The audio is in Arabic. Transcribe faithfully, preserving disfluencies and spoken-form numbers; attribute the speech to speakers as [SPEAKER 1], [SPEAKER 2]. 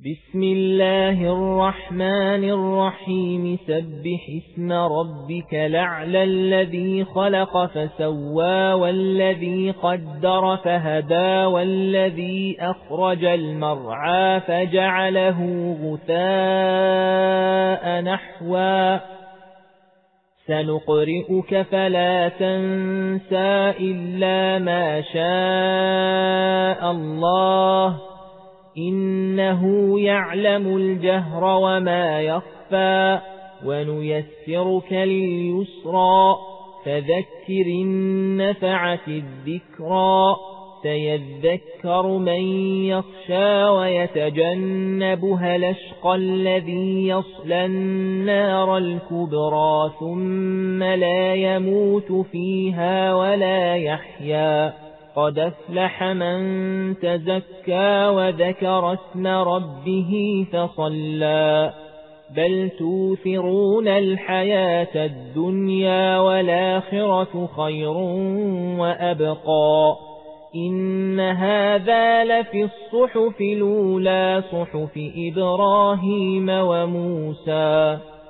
[SPEAKER 1] بسم الله الرحمن الرحيم سبح اسم ربك الأعلى الذي خلق فسوى والذي قدر فهدى والذي أخرج المرعى فجعله غثاء نحوا سنقرئك فلا تنسى إلا ما شاء الله إنه يعلم الجهر وما يخفى ونيسرك لليسرى فذكر النفعة الذكرى سيذكر من يخشى ويتجنبها الأشقى الذي يصلى النار الكبرى ثم لا يموت فيها ولا يحيا قد أفلح من تزكى وذكر اسم ربه فصلى بل توثرون الحياة الدنيا والآخرة خير وأبقى إن هذا لفي الصحف الأولى صحف إبراهيم وموسى